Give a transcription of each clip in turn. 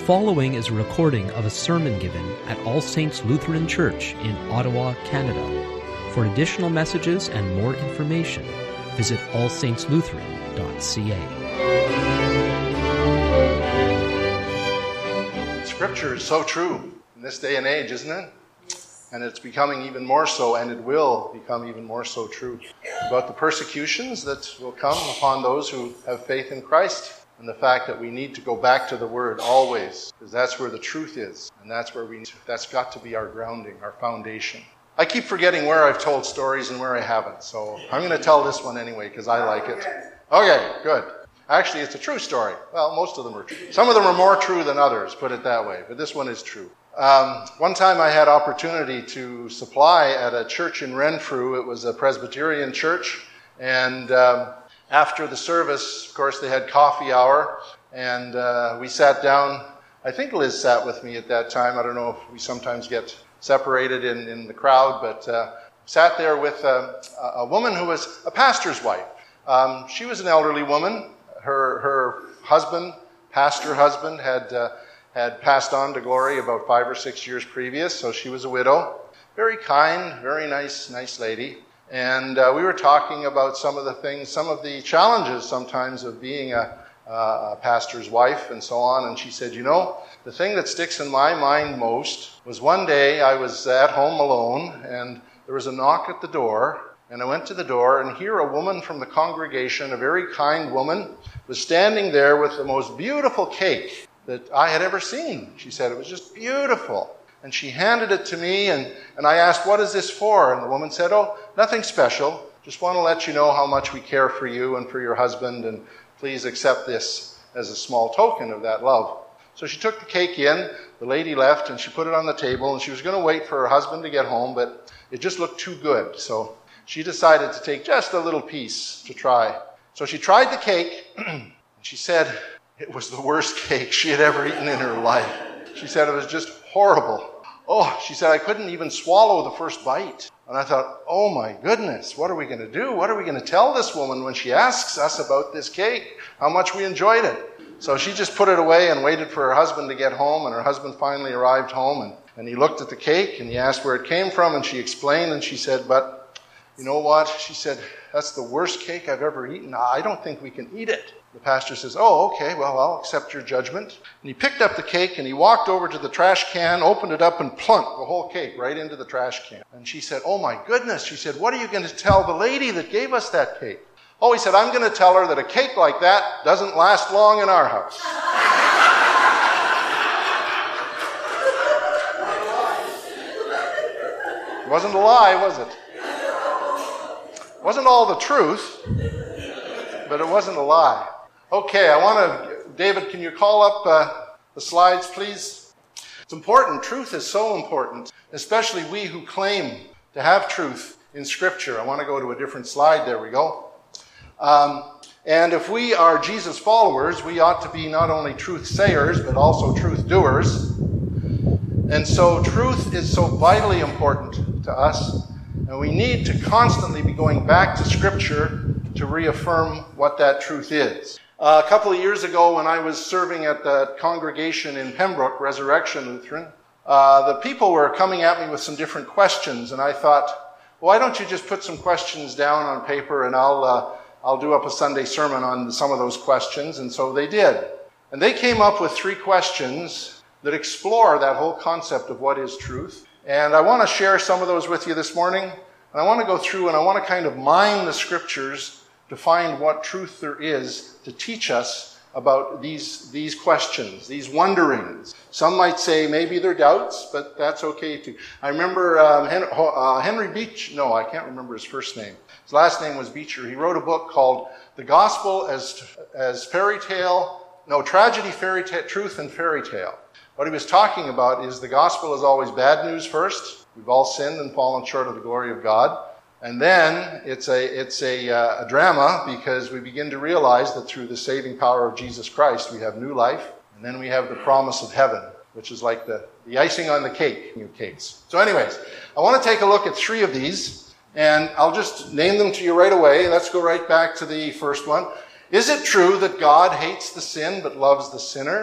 following is a recording of a sermon given at All Saints Lutheran Church in Ottawa, Canada. For additional messages and more information, visit allsaintslutheran.ca. Scripture is so true in this day and age, isn't it? And it's becoming even more so, and it will become even more so true about the persecutions that will come upon those who have faith in Christ, and the fact that we need to go back to the Word always, because that's where the truth is, and that's got to be our grounding, our foundation. I keep forgetting where I've told stories and where I haven't, so I'm going to tell this one anyway because I like it. Okay, good. Actually, it's a true story. Well, most of them are true. Some of them are more true than others, put it that way, but this one is true. One time I had opportunity to supply at a church in Renfrew. It was a Presbyterian church, and after the service, of course, they had coffee hour, and we sat down. I think Liz sat with me at that time. I don't know if we sometimes get separated in the crowd, but sat there with a woman who was a pastor's wife. She was an elderly woman. Her husband, pastor husband, had passed on to glory about 5 or 6 years previous, so she was a widow. Very kind, very nice lady. And we were talking about some of the challenges sometimes of being a pastor's wife and so on. And she said, you know, the thing that sticks in my mind most was one day I was at home alone and there was a knock at the door. And I went to the door, and here a woman from the congregation, a very kind woman, was standing there with the most beautiful cake that I had ever seen. She said it was just beautiful. And she handed it to me, and I asked, what is this for? And the woman said, oh, nothing special. Just want to let you know how much we care for you and for your husband, and please accept this as a small token of that love. So she took the cake in, the lady left, and she put it on the table, and she was going to wait for her husband to get home, but it just looked too good. So she decided to take just a little piece to try. So she tried the cake, and she said it was the worst cake she had ever eaten in her life. She said it was just horrible. Oh, she said, I couldn't even swallow the first bite. And I thought, oh my goodness, what are we going to do? What are we going to tell this woman when she asks us about this cake, how much we enjoyed it? So she just put it away and waited for her husband to get home, and her husband finally arrived home, and he looked at the cake, and he asked where it came from, and she explained, and she said, but you know what? She said, that's the worst cake I've ever eaten. I don't think we can eat it. The pastor says, oh, okay, well, I'll accept your judgment. And he picked up the cake and he walked over to the trash can, opened it up, and plunked the whole cake right into the trash can. And she said, oh my goodness. She said, what are you going to tell the lady that gave us that cake? Oh, he said, I'm going to tell her that a cake like that doesn't last long in our house. It wasn't a lie, was it? It wasn't all the truth, but it wasn't a lie. Okay, David, can you call up the slides, please? It's important. Truth is so important, especially we who claim to have truth in Scripture. I want to go to a different slide. There we go. And if we are Jesus followers, we ought to be not only truth sayers, but also truth doers. And so truth is so vitally important to us, and we need to constantly be going back to Scripture to reaffirm what that truth is. A couple of years ago, when I was serving at the congregation in Pembroke, Resurrection Lutheran, the people were coming at me with some different questions, and I thought, why don't you just put some questions down on paper, and I'll do up a Sunday sermon on some of those questions. And so they did. And they came up with 3 questions that explore that whole concept of what is truth. And I want to share some of those with you this morning. And I want to go through and I want to kind of mine the Scriptures to find what truth there is to teach us about these questions, these wonderings. Some might say maybe they're doubts, but that's okay too. I remember Henry Beach. No, I can't remember his first name. His last name was Beecher. He wrote a book called The Gospel as Tragedy, Fairy Tale, Truth and Fairy Tale. What he was talking about is the gospel is always bad news first. We've all sinned and fallen short of the glory of God. And then it's a drama, because we begin to realize that through the saving power of Jesus Christ, we have new life. And then we have the promise of heaven, which is like the icing on the cake, new cakes. So anyways, I want to take a look at 3 of these, and I'll just name them to you right away. Let's go right back to the first one. Is it true that God hates the sin but loves the sinner?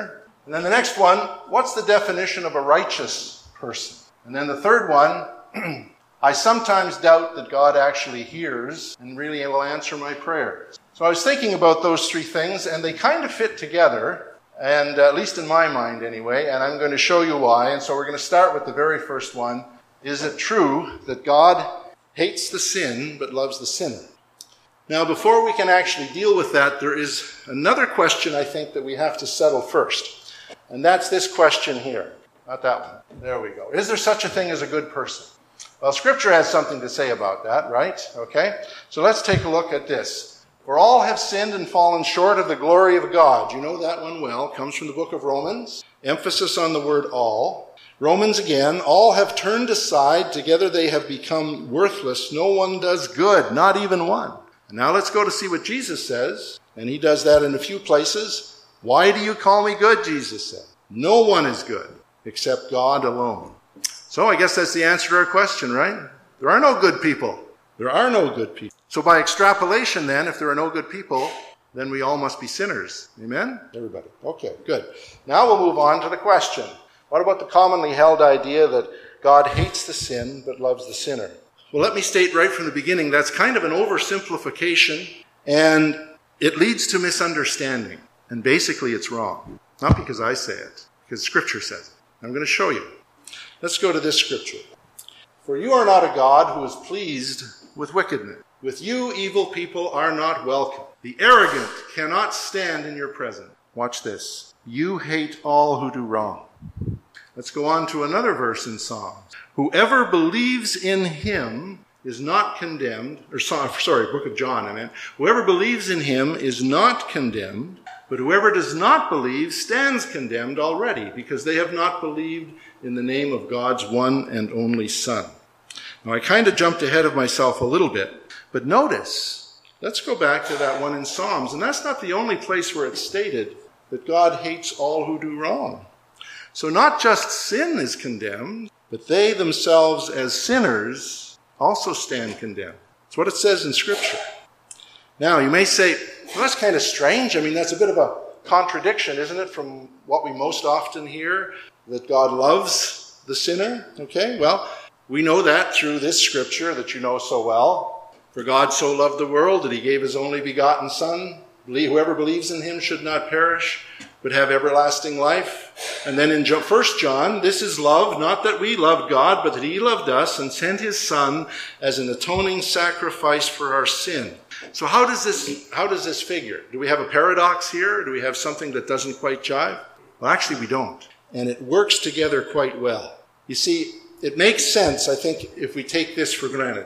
And then the next one, what's the definition of a righteous person? And then the third one, I sometimes doubt that God actually hears and really will answer my prayers. So I was thinking about those three things, and they kind of fit together, and at least in my mind anyway, and I'm going to show you why. And so we're going to start with the very first one. Is it true that God hates the sin but loves the sinner? Now, before we can actually deal with that, there is another question I think that we have to settle first. And that's this question here. Not that one. There we go. Is there such a thing as a good person? Well, Scripture has something to say about that, right? Okay? So let's take a look at this. For all have sinned and fallen short of the glory of God. You know that one well. Comes from the book of Romans. Emphasis on the word all. Romans again. All have turned aside. Together they have become worthless. No one does good. Not even one. And now let's go to see what Jesus says. And he does that in a few places. Why do you call me good? Jesus said. No one is good except God alone. So I guess that's the answer to our question, right? There are no good people. There are no good people. So by extrapolation then, if there are no good people, then we all must be sinners. Amen? Everybody. Okay, good. Now we'll move on to the question. What about the commonly held idea that God hates the sin but loves the sinner? Well, let me state right from the beginning, that's kind of an oversimplification, and it leads to misunderstanding. And basically it's wrong. Not because I say it, because Scripture says it. I'm going to show you. Let's go to this scripture. For you are not a God who is pleased with wickedness. With you, evil people are not welcome. The arrogant cannot stand in your presence. Watch this. You hate all who do wrong. Let's go on to another verse in Psalms. Whoever believes in him is not condemned. Book of John, I meant. Whoever believes in him is not condemned, but whoever does not believe stands condemned already, because they have not believed in the name of God's one and only Son. Now, I kind of jumped ahead of myself a little bit, but notice, let's go back to that one in Psalms, and that's not the only place where it's stated that God hates all who do wrong. So not just sin is condemned, but they themselves as sinners also stand condemned. That's what it says in Scripture. Now, you may say, well, that's kind of strange. I mean, that's a bit of a contradiction, isn't it, from what we most often hear, that God loves the sinner? Okay, well, we know that through this Scripture that you know so well. For God so loved the world that he gave his only begotten Son. Whoever believes in him should not perish, but have everlasting life. And then in 1 John, this is love, not that we loved God, but that he loved us and sent his Son as an atoning sacrifice for our sin. So how does this figure? Do we have a paradox here? Do we have something that doesn't quite jive? Well, actually we don't. And it works together quite well. You see, it makes sense, I think, if we take this for granted.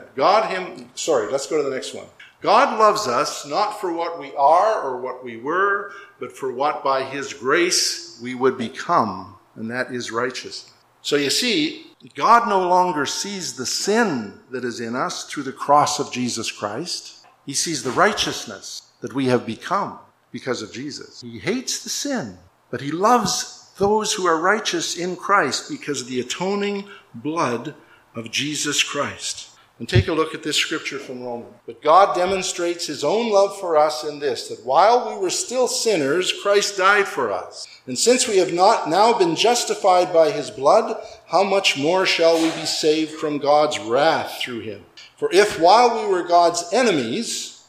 Let's go to the next one. God loves us not for what we are or what we were, but for what by his grace we would become, and that is righteousness. So you see, God no longer sees the sin that is in us through the cross of Jesus Christ. He sees the righteousness that we have become because of Jesus. He hates the sin, but he loves those who are righteous in Christ because of the atoning blood of Jesus Christ. And take a look at this scripture from Romans. But God demonstrates his own love for us in this, that while we were still sinners, Christ died for us. And since we have not now been justified by his blood, how much more shall we be saved from God's wrath through him? For if while we were God's enemies,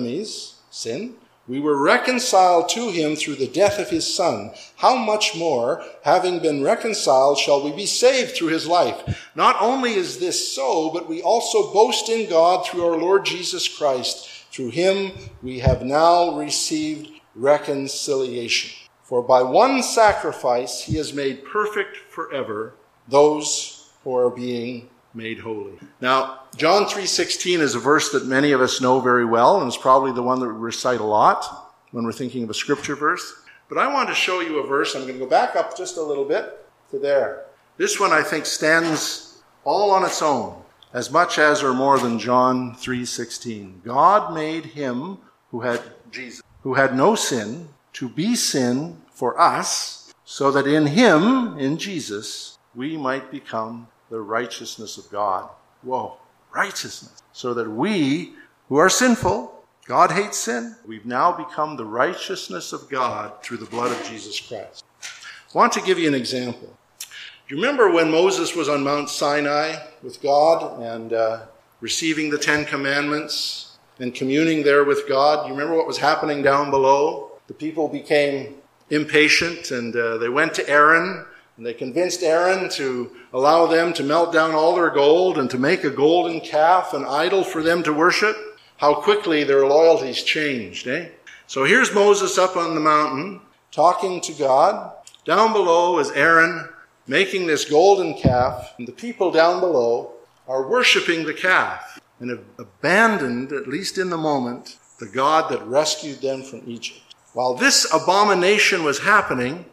sin, we were reconciled to him through the death of his Son, how much more, having been reconciled, shall we be saved through his life? Not only is this so, but we also boast in God through our Lord Jesus Christ. Through him we have now received reconciliation. For by one sacrifice he has made perfect forever those who are being made holy. Now, John 3:16 is a verse that many of us know very well, and it's probably the one that we recite a lot when we're thinking of a scripture verse. But I want to show you a verse. I'm going to go back up just a little bit to there. This one, I think, stands all on its own, as much as or more than John 3:16. God made him who had no sin, to be sin for us, so that in him, in Jesus, we might become the righteousness of God. Whoa, righteousness. So that we, who are sinful, God hates sin, we've now become the righteousness of God through the blood of Jesus Christ. I want to give you an example. Do you remember when Moses was on Mount Sinai with God and receiving the 10 Commandments and communing there with God? You remember what was happening down below? The people became impatient and they went to Aaron and they convinced Aaron to allow them to melt down all their gold and to make a golden calf, an idol for them to worship. How quickly their loyalties changed, eh? So here's Moses up on the mountain talking to God. Down below is Aaron making this golden calf, and the people down below are worshiping the calf and have abandoned, at least in the moment, the God that rescued them from Egypt. While this abomination was happening,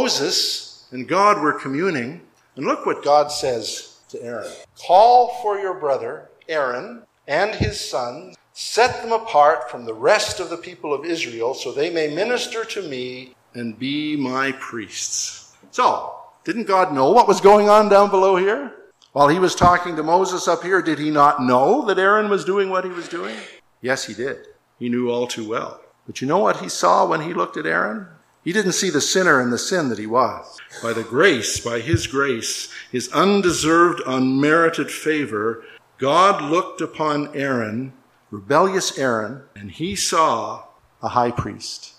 Moses and God were communing, and look what God says to Aaron. Call for your brother Aaron and his sons, set them apart from the rest of the people of Israel so they may minister to me and be my priests. So, didn't God know what was going on down below here? While he was talking to Moses up here, did he not know that Aaron was doing what he was doing? Yes, he did. He knew all too well. But you know what he saw when he looked at Aaron? He didn't see the sinner and the sin that he was. By his grace, his undeserved, unmerited favor, God looked upon Aaron, rebellious Aaron, and he saw a high priest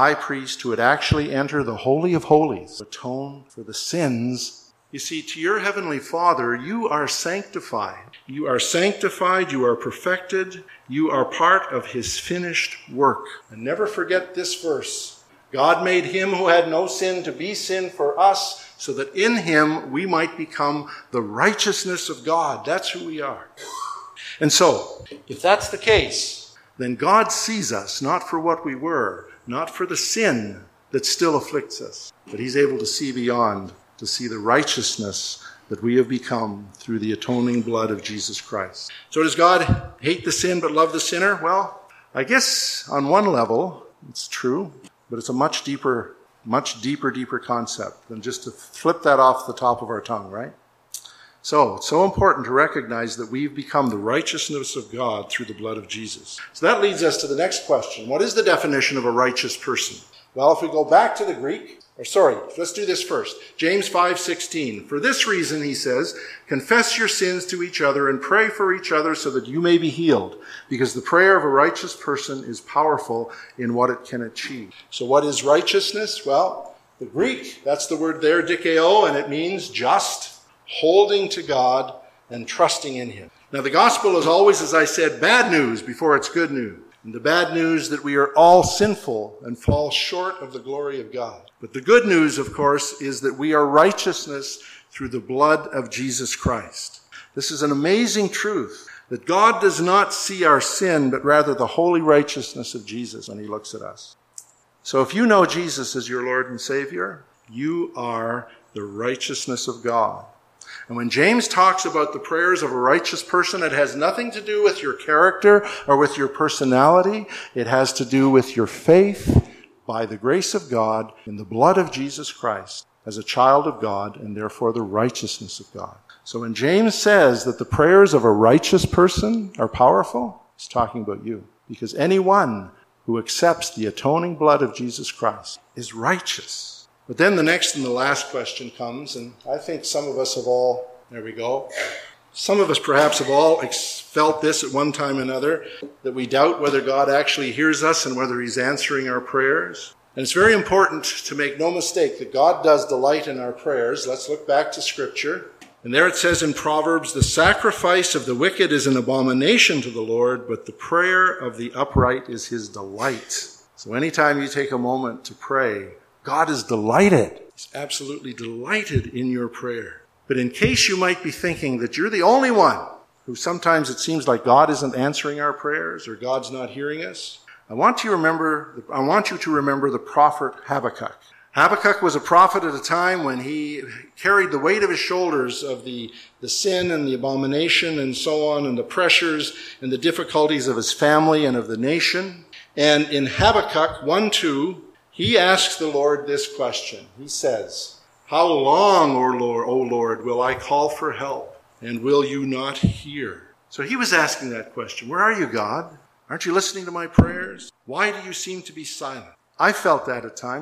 who would actually enter the Holy of Holies, to atone for the sins. You see, to your heavenly Father, you are sanctified. You are sanctified, you are perfected, you are part of his finished work. And never forget this verse. God made him who had no sin to be sin for us, so that in him we might become the righteousness of God. That's who we are. And so, if that's the case, then God sees us not for what we were, not for the sin that still afflicts us, but he's able to see beyond, to see the righteousness that we have become through the atoning blood of Jesus Christ. So does God hate the sin but love the sinner? Well, I guess on one level it's true, but it's a much deeper concept than just to flip that off the top of our tongue, right? So it's so important to recognize that we've become the righteousness of God through the blood of Jesus. So that leads us to the next question. What is the definition of a righteous person? Well, if we go back to the Greek, let's do this first. James 5:16. For this reason, he says, confess your sins to each other and pray for each other so that you may be healed, because the prayer of a righteous person is powerful in what it can achieve. So what is righteousness? Well, the Greek, that's the word there, dikeo, and it means just, holding to God and trusting in him. Now the gospel is always, as I said, bad news before it's good news. And the bad news that we are all sinful and fall short of the glory of God. But the good news, of course, is that we are righteousness through the blood of Jesus Christ. This is an amazing truth, that God does not see our sin, but rather the holy righteousness of Jesus when he looks at us. So if you know Jesus as your Lord and Savior, you are the righteousness of God. And when James talks about the prayers of a righteous person, it has nothing to do with your character or with your personality. It has to do with your faith by the grace of God in the blood of Jesus Christ as a child of God and therefore the righteousness of God. So when James says that the prayers of a righteous person are powerful, he's talking about you. Because anyone who accepts the atoning blood of Jesus Christ is righteous. But then the next and the last question comes, and I think some of us some of us perhaps have all felt this at one time or another, that we doubt whether God actually hears us and whether he's answering our prayers. And it's very important to make no mistake that God does delight in our prayers. Let's look back to Scripture. And there it says in Proverbs, the sacrifice of the wicked is an abomination to the Lord, but the prayer of the upright is his delight. So anytime you take a moment to pray, God is delighted. He's absolutely delighted in your prayer. But in case you might be thinking that you're the only one who sometimes it seems like God isn't answering our prayers or God's not hearing us, I want you to remember the prophet Habakkuk. Habakkuk was a prophet at a time when he carried the weight of his shoulders of the sin and the abomination and so on, and the pressures and the difficulties of his family and of the nation. And in Habakkuk 1:2, he asks the Lord this question. He says, how long, O Lord, will I call for help, and will you not hear? So he was asking that question. Where are you, God? Aren't you listening to my prayers? Why do you seem to be silent? I felt that at times.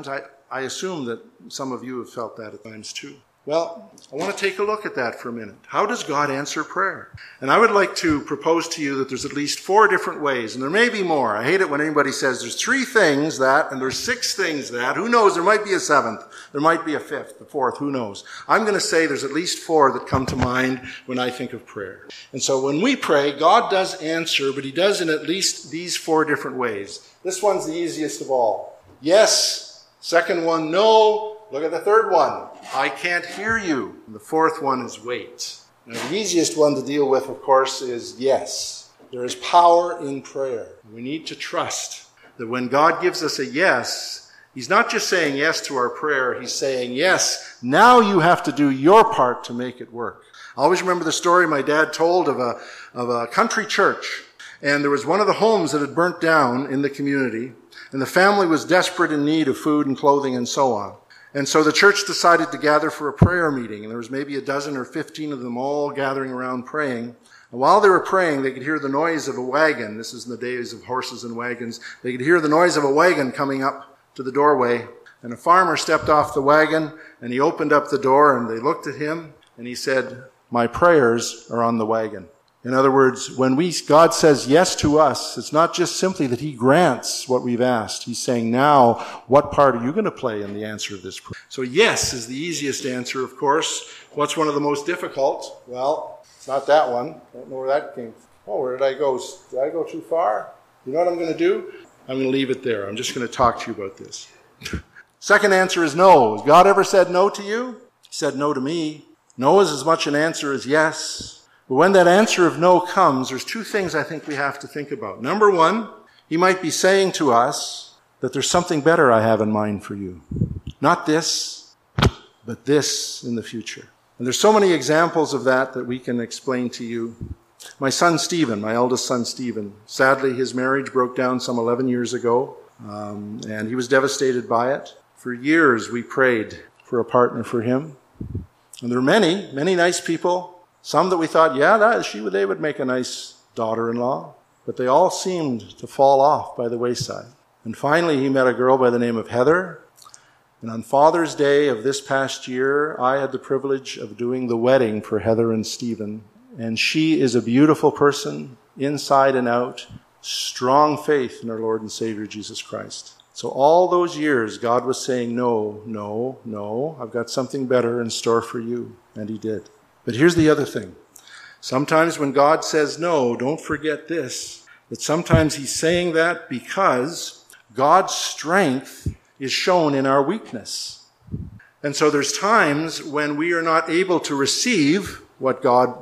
I assume that some of you have felt that at times too. Well, I want to take a look at that for a minute. How does God answer prayer? And I would like to propose to you that there's at least 4 different ways, and there may be more. I hate it when anybody says there's 3 things that, and there's 6 things that. Who knows? There might be a 7th. There might be a 5th, a 4th. Who knows? I'm going to say there's at least 4 that come to mind when I think of prayer. And so when we pray, God does answer, but he does in at least these 4 different ways. This one's the easiest of all. Yes. Second one, no. Look at the third one. I can't hear you. And the 4th one is wait. Now, the easiest one to deal with, of course, is yes. There is power in prayer. We need to trust that when God gives us a yes, he's not just saying yes to our prayer. He's saying, yes, now you have to do your part to make it work. I always remember the story my dad told of a country church. And there was one of the homes that had burnt down in the community. And the family was desperate in need of food and clothing and so on. And so the church decided to gather for a prayer meeting, and there was maybe a dozen or 15 of them all gathering around praying. And while they were praying, they could hear the noise of a wagon. This is in the days of horses and wagons. They could hear the noise of a wagon coming up to the doorway. And a farmer stepped off the wagon, and he opened up the door, and they looked at him, and he said, "My prayers are on the wagon." In other words, when God says yes to us, it's not just simply that he grants what we've asked. He's saying, now, what part are you going to play in the answer of this prayer? So yes is the easiest answer, of course. What's one of the most difficult? Well, it's not that one. I don't know where that came from. Oh, where did I go? Did I go too far? You know what I'm going to do? I'm going to leave it there. I'm just going to talk to you about this. Second answer is no. Has God ever said no to you? He said no to me. No is as much an answer as yes. But when that answer of no comes, there's 2 things I think we have to think about. Number 1, he might be saying to us that there's something better I have in mind for you. Not this, but this in the future. And there's so many examples of that we can explain to you. My son Stephen, my eldest son Stephen, sadly his marriage broke down some 11 years ago, and he was devastated by it. For years we prayed for a partner for him. And there were many, many nice people. Some that we thought, they would make a nice daughter-in-law. But they all seemed to fall off by the wayside. And finally, he met a girl by the name of Heather. And on Father's Day of this past year, I had the privilege of doing the wedding for Heather and Stephen. And she is a beautiful person, inside and out, strong faith in our Lord and Savior, Jesus Christ. So all those years, God was saying, no, no, no, I've got something better in store for you. And he did. But here's the other thing. Sometimes when God says no, don't forget this, that sometimes he's saying that because God's strength is shown in our weakness. And so there's times when we are not able to receive what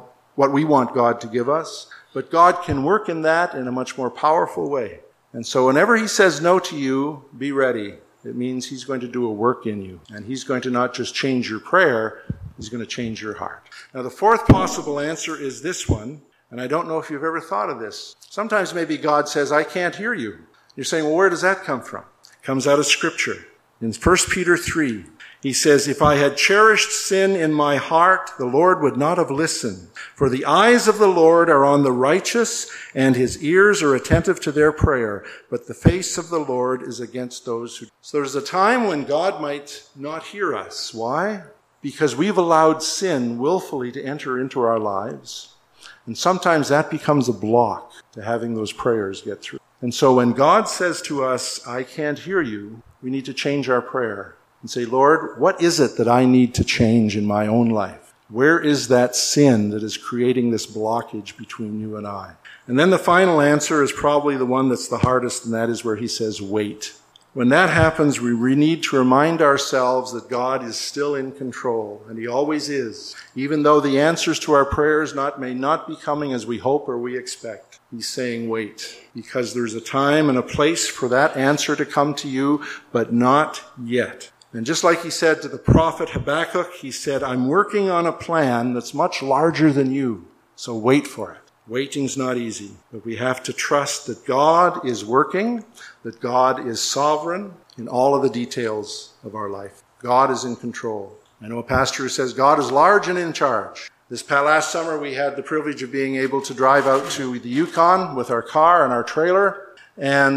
we want God to give us, but God can work in that in a much more powerful way. And so whenever he says no to you, be ready. It means he's going to do a work in you. And he's going to not just change your prayer, he's going to change your heart. Now, the 4th possible answer is this one, and I don't know if you've ever thought of this. Sometimes maybe God says, I can't hear you. You're saying, well, where does that come from? It comes out of Scripture. In 1 Peter 3, he says, if I had cherished sin in my heart, the Lord would not have listened. For the eyes of the Lord are on the righteous, and his ears are attentive to their prayer. But the face of the Lord is against those who... So there's a time when God might not hear us. Why? Because we've allowed sin willfully to enter into our lives. And sometimes that becomes a block to having those prayers get through. And so when God says to us, I can't hear you, we need to change our prayer and say, Lord, what is it that I need to change in my own life? Where is that sin that is creating this blockage between you and I? And then the final answer is probably the one that's the hardest, and that is where he says, wait. When that happens, we need to remind ourselves that God is still in control, and he always is. Even though the answers to our prayers may not be coming as we hope or we expect. He's saying wait, because there's a time and a place for that answer to come to you, but not yet. And just like he said to the prophet Habakkuk, he said, I'm working on a plan that's much larger than you, so wait for it. Waiting's not easy, but we have to trust that God is working, that God is sovereign in all of the details of our life. God is in control. I know a pastor who says God is large and in charge. This last summer we had the privilege of being able to drive out to the Yukon with our car and our trailer, and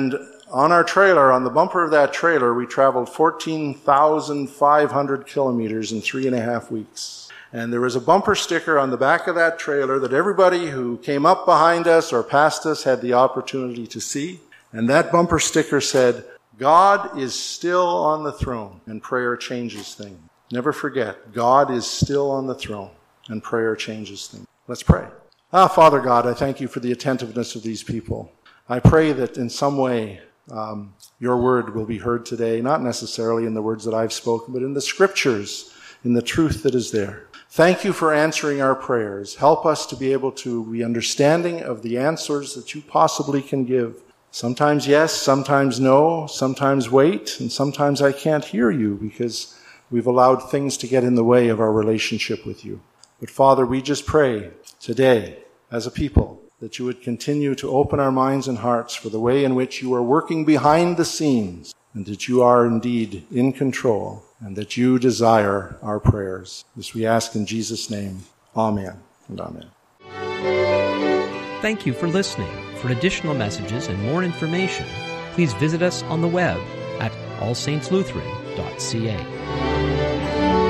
On our trailer, on the bumper of that trailer, we traveled 14,500 kilometers in 3.5 weeks. And there was a bumper sticker on the back of that trailer that everybody who came up behind us or past us had the opportunity to see. And that bumper sticker said, God is still on the throne, and prayer changes things. Never forget, God is still on the throne, and prayer changes things. Let's pray. Father God, I thank you for the attentiveness of these people. I pray that in some way your word will be heard today, not necessarily in the words that I've spoken, but in the scriptures, in the truth that is there. Thank you for answering our prayers. Help us to be able to be understanding of the answers that you possibly can give. Sometimes yes, sometimes no, sometimes wait, and sometimes I can't hear you because we've allowed things to get in the way of our relationship with you. But Father, we just pray today as a people that you would continue to open our minds and hearts for the way in which you are working behind the scenes, and that you are indeed in control, and that you desire our prayers. This we ask in Jesus' name. Amen and amen. Thank you for listening. For additional messages and more information, please visit us on the web at allsaintslutheran.ca.